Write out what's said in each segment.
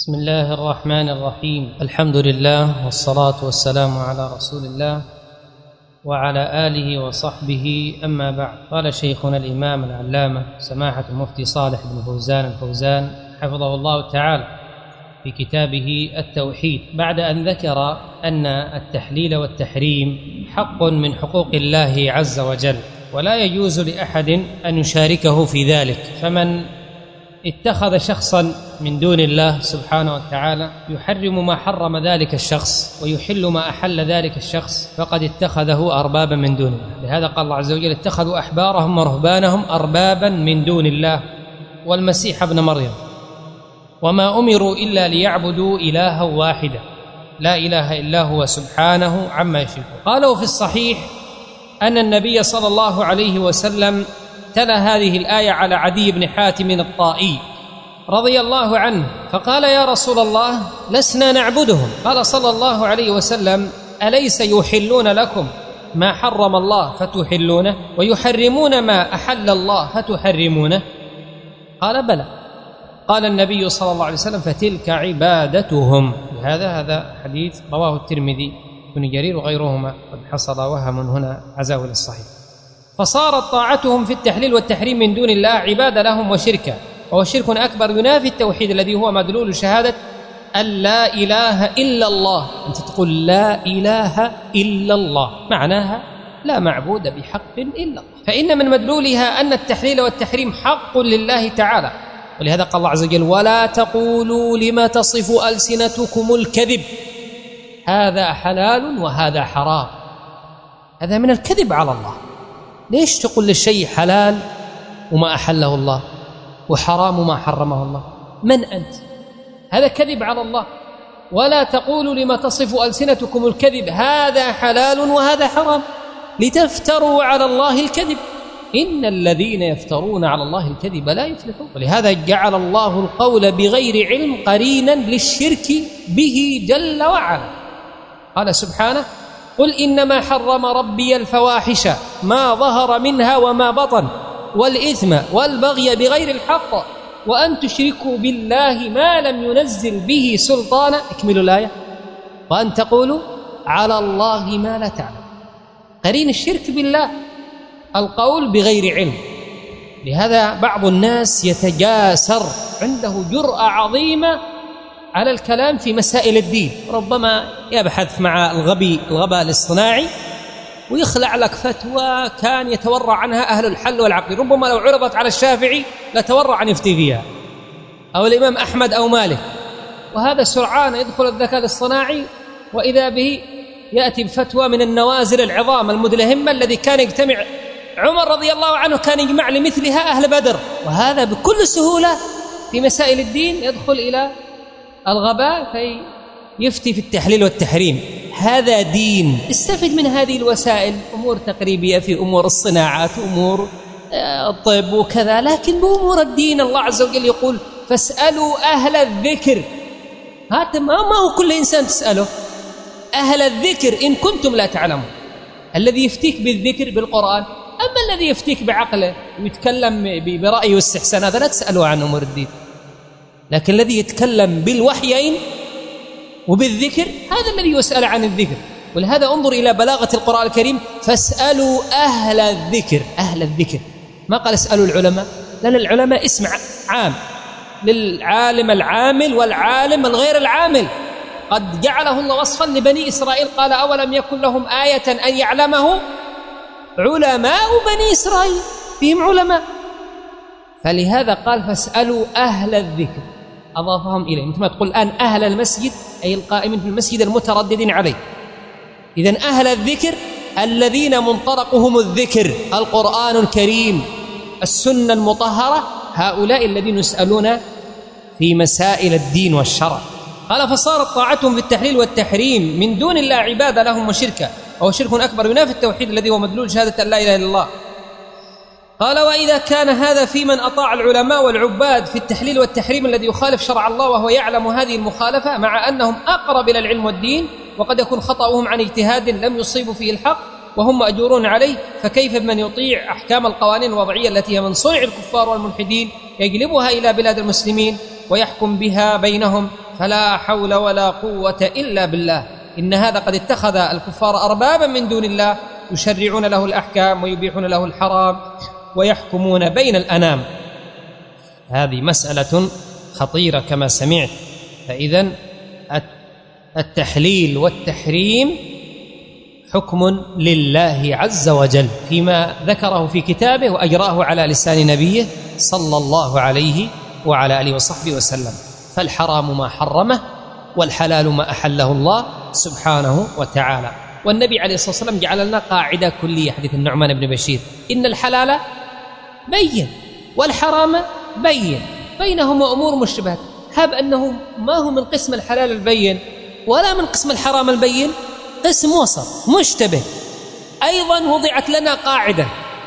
بسم الله الرحمن الرحيم. الحمد لله والصلاة والسلام على رسول الله وعلى آله وصحبه، أما بعد. قال شيخنا الإمام العلامة سماحة المفتي صالح بن فوزان الفوزان حفظه الله تعالى في كتابه التوحيد، بعد أن ذكر أن التحليل والتحريم حق من حقوق الله عز وجل، ولا يجوز لأحد أن يشاركه في ذلك، فمن اتخذ شخصا من دون الله سبحانه وتعالى يحرم ما حرم ذلك الشخص ويحل ما أحل ذلك الشخص فقد اتخذه أربابا من دون الله. لهذا قال الله عز وجل: اتخذوا أحبارهم ورهبانهم أربابا من دون الله والمسيح ابن مريم وما أمروا إلا ليعبدوا إلها واحدا لا إله إلا هو سبحانه عما يشركون. قالوا في الصحيح أن النبي صلى الله عليه وسلم تلا هذه الآية على عدي بن حاتم الطائي رضي الله عنه، فقال: يا رسول الله لسنا نعبدهم. قال صلى الله عليه وسلم: أليس يحلون لكم ما حرم الله فتحلونه ويحرمون ما أحل الله فتحرمونه؟ قال: بلى. قال النبي صلى الله عليه وسلم: فتلك عبادتهم. هذا حديث رواه الترمذي بن جرير وغيرهما، قد حصل وهم هنا عزاه إلى الصحيح. فصارت طاعتهم في التحليل والتحريم من دون الله عبادة لهم وشركا، وهو شرك أكبر ينافي التوحيد الذي هو مدلول شهادة أن لا إله إلا الله. أنت تقول لا إله إلا الله، معناها لا معبود بحق إلا الله، فإن من مدلولها أن التحليل والتحريم حق لله تعالى. ولهذا قال الله عز وجل: ولا تقولوا لما تصف ألسنتكم الكذب هذا حلال وهذا حرام. هذا من الكذب على الله. ليش تقول للشيء حلال وما أحله الله وحرام وما حرمه الله؟ من أنت؟ هذا كذب على الله. ولا تقولوا لما تصف ألسنتكم الكذب هذا حلال وهذا حرام لتفتروا على الله الكذب إن الذين يفترون على الله الكذب لا يفلحون. ولهذا جعل الله القول بغير علم قرينا للشرك به جل وعلا. قال سبحانه: قل إنما حرم ربي الفواحش ما ظهر منها وما بطن والإثم والبغي بغير الحق وأن تشركوا بالله ما لم ينزل به سلطانا. اكملوا الآية: وأن تقولوا على الله ما لا تعلم. قرين الشرك بالله القول بغير علم. لهذا بعض الناس يتجاسر، عنده جرأة عظيمة على الكلام في مسائل الدين، ربما يبحث مع الغباء الاصطناعي ويخلع لك فتوى كان يتورع عنها أهل الحل والعقل، ربما لو عرضت على الشافعي لتورع أن يفتي فيها، أو الإمام أحمد أو مالك، وهذا سرعان يدخل الذكاء الاصطناعي وإذا به يأتي بفتوى من النوازل العظام المدلهمة الذي كان يجتمع عمر رضي الله عنه كان يجمع لمثلها أهل بدر. وهذا بكل سهولة في مسائل الدين يدخل إلى الغباء في يفتي في التحليل والتحريم. هذا دين. استفد من هذه الوسائل، أمور تقريبية في أمور الصناعات وأمور الطب وكذا، لكن بأمور الدين الله عز وجل يقول: فاسألوا أهل الذكر. هذا ما هو كل إنسان تسأله، أهل الذكر إن كنتم لا تعلمون. الذي يفتيك بالذكر بالقرآن، أما الذي يفتيك بعقله ويتكلم برأيه واستحسان هذا لا تسأله عن أمور الدين. لكن الذي يتكلم بالوحيين وبالذكر هذا الذي يسأل عن الذكر. ولهذا انظر إلى بلاغة القرآن الكريم: فاسألوا أهل الذكر. أهل الذكر، ما قال اسألوا العلماء، لأن العلماء اسم عام للعالم العامل والعالم الغير العامل. قد جعله الله وصفا لبني إسرائيل، قال: أولم يكن لهم آية أن يعلمه علماء بني إسرائيل، فيهم علماء. فلهذا قال: فاسألوا أهل الذكر، أضافهم إليه. مثل ما تقول الآن أهل المسجد، أي القائمين في المسجد المترددين عليه. إذن أهل الذكر الذين منطلقهم الذكر، القرآن الكريم، السنة المطهرة، هؤلاء الذين يسألون في مسائل الدين والشرع. قال: فصارت طاعتهم في التحليل والتحريم من دون الله عبادة لهم وشركا، وهو شرك أكبر ينافي التوحيد الذي هو مدلول شهادة أن لا إله إلا الله. قال: وإذا كان هذا في من أطاع العلماء والعباد في التحليل والتحريم الذي يخالف شرع الله وهو يعلم هذه المخالفة، مع أنهم أقرب إلى العلم والدين، وقد يكون خطأهم عن اجتهاد لم يصيبوا فيه الحق وهم مأجورون عليه، فكيف بمن يطيع أحكام القوانين الوضعية التي هي من صنع الكفار والملحدين يجلبها إلى بلاد المسلمين ويحكم بها بينهم فلا حول ولا قوة إلا بالله، إن هذا قد اتخذ الكفار أربابا من دون الله يشرعون له الأحكام ويبيحون له الحرام ويحكمون بين الأنام. هذه مسألة خطيرة كما سمعت. فإذن التحليل والتحريم حكم لله عز وجل فيما ذكره في كتابه وأجراه على لسان نبيه صلى الله عليه وعلى آله وصحبه وسلم. فالحرام ما حرمه والحلال ما أحله الله سبحانه وتعالى. والنبي عليه الصلاة والسلام جعل لنا قاعدة كلية، حديث النعمان بن بشير: إن الحلال بين والحرام بين، بينهما أمور مشتبهات. هب أنه ما هو من قسم الحلال البين ولا من قسم الحرام البين، قسم وسط مشتبه. أيضا وضعت لنا قاعدة،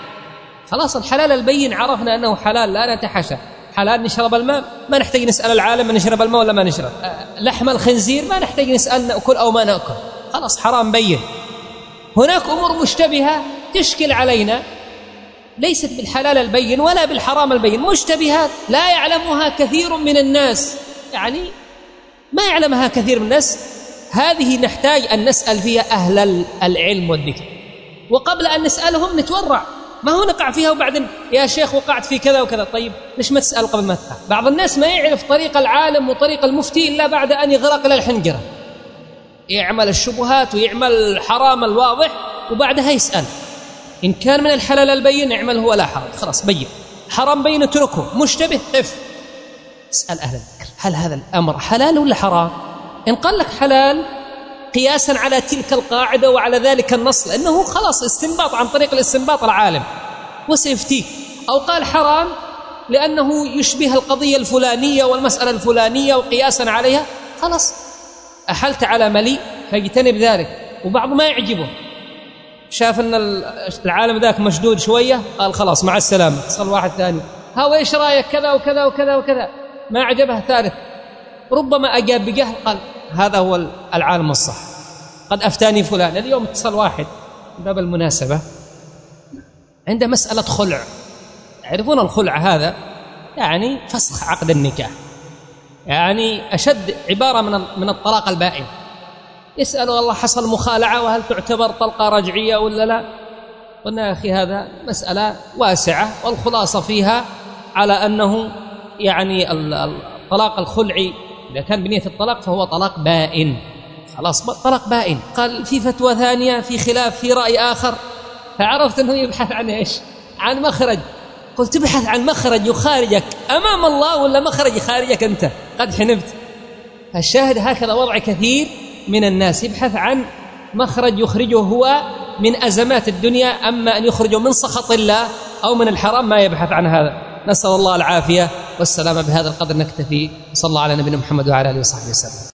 خلاص الحلال البين عرفنا أنه حلال لا نتحاشى. حلال نشرب الماء ما نحتاج نسأل العالم نشرب الماء ولا ما نشرب. لحم الخنزير ما نحتاج نسأل نأكل أو ما نأكل، خلاص حرام بين. هناك أمور مشتبهة تشكل علينا ليست بالحلال البين ولا بالحرام البين، مشتبهات لا يعلمها كثير من الناس، يعني ما يعلمها كثير من الناس. هذه نحتاج أن نسأل فيها أهل العلم والذكر، وقبل أن نسألهم نتورع، ما هو نقع فيها وبعدين يا شيخ وقعت في كذا وكذا. طيب ليش ما تسأل قبل ما تقع؟ بعض الناس ما يعرف طريق العالم وطريق المفتي إلا بعد أن يغرق إلى الحنجرة، يعمل الشبهات ويعمل الحرام الواضح وبعدها يسأل. إن كان من الحلال البين اعمله ولا حرج، خلاص بين. حرام بين اتركه، مشتبه قف، اسأل أهل الذكر هل هذا الأمر حلال ولا حرام؟ إن قال لك حلال قياسا على تلك القاعدة وعلى ذلك النص، لأنه خلاص استنباط عن طريق الاستنباط العالم وسيفتيك، أو قال حرام لأنه يشبه القضية الفلانية والمسألة الفلانية وقياسا عليها، خلاص أحلت على مليء فاجتنب ذلك. وبعض ما يعجبه، شاف أن العالم ذاك مشدود شوية قال خلاص مع السلامة، اتصل واحد ثاني ها وإيش رأيك كذا وكذا وكذا وكذا، ما عجبه ثالث، ربما أجاب بجهل قال هذا هو العالم الصح، قد أفتاني فلان. اليوم اتصل واحد باب المناسبة عند مسألة خلع، يعرفون الخلع هذا يعني فسخ عقد النكاح، يعني أشد عبارة من الطلاق البائن. يسأل والله حصل مخالعة وهل تعتبر طلقة رجعية ولا لا؟ قلنا يا أخي هذا مسألة واسعة، والخلاصة فيها على أنه يعني الطلاق الخلعي إذا كان بنية الطلاق فهو طلاق بائن، خلاص طلاق بائن. قال في فتوى ثانية في خلاف في رأي آخر، فعرفت أنه يبحث عن إيش؟ عن مخرج. قلت تبحث عن مخرج يخارجك أمام الله ولا مخرج يخارجك أنت؟ قد حنبت. فالشاهد هكذا وضع كثير من الناس، يبحث عن مخرج يخرجه هو من أزمات الدنيا، أما أن يخرجه من سخط الله أو من الحرام ما يبحث عن هذا. نسأل الله العافية والسلامة. بهذا القدر نكتفي، صلى الله على نبينا محمد وعلى آله وصحبه وسلم.